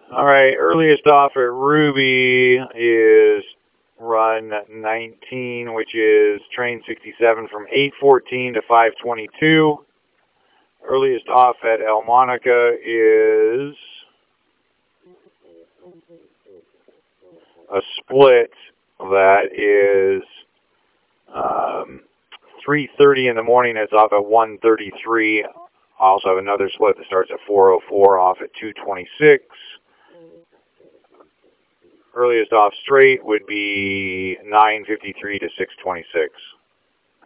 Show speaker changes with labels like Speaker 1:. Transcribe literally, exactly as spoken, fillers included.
Speaker 1: All right, earliest off at Ruby is run nineteen, which is train sixty-seven from eight fourteen to five twenty-two. Earliest off at El Monica is a split that is um, three thirty in the morning. It's off at one thirty-three. I also have another split that starts at four oh four, off at two twenty-six. Earliest off straight would be nine fifty-three to six twenty-six.